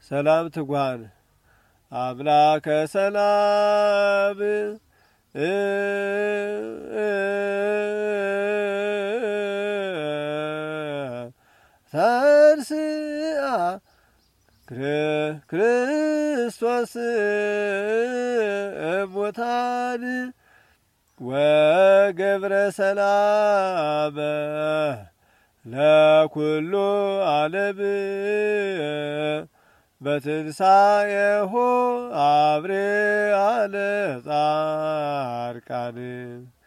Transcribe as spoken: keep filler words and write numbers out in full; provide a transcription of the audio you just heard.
ሰላም ትጓን አምላከ ሰላም ተንሥአ ክርስቶስ እሙታን ወገብረ ሰላም ለኩሉ ዓለም በትንሣኤሁ አብርሃ ለጻድቃን